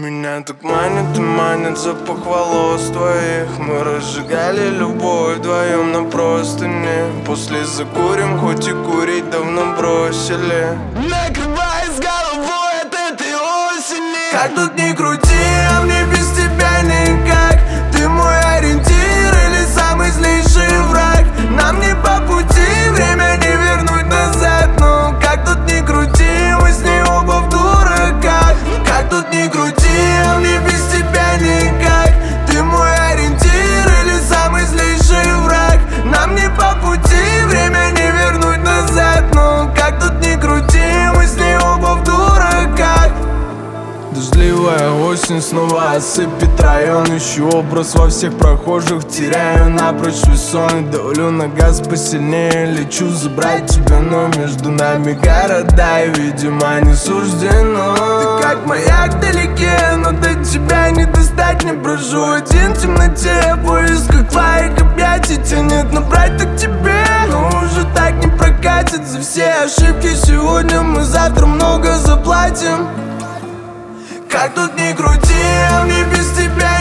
Меня так манит и манит запах волос твоих. Мы разжигали любовь вдвоем на простыне. После закурим, хоть и курить давно бросили. Накрывай с головой от этой осени. Как тут ни крути, а мне без тебя никак. Ты мой ориентир или самый злейший враг. Нам не по пути, время не вернуть назад. Но как тут ни крути, мы с ней оба в дураках. Как тут ни крути, а мне без тебя никак. Ты мой ориентир или самый злейший враг. Нам не по пути, время не вернуть назад. Но как тут ни крути, мы с ней оба в дураках. Дождливая осень снова осыпет район. Ищу образ во всех прохожих, теряю напрочь свой сон. И давлю на газ посильнее, лечу забрать тебя. Но между нами города, и, видимо, не суждено. Ты как маяк вдалеке, но до тебя не достать. Не брожу один в темноте, в поисках твоих объятий тянет набрать так тебе. Но уже так не прокатит. За все ошибки сегодня мы завтра много заплатим. Как тут ни крути, а мне без тебя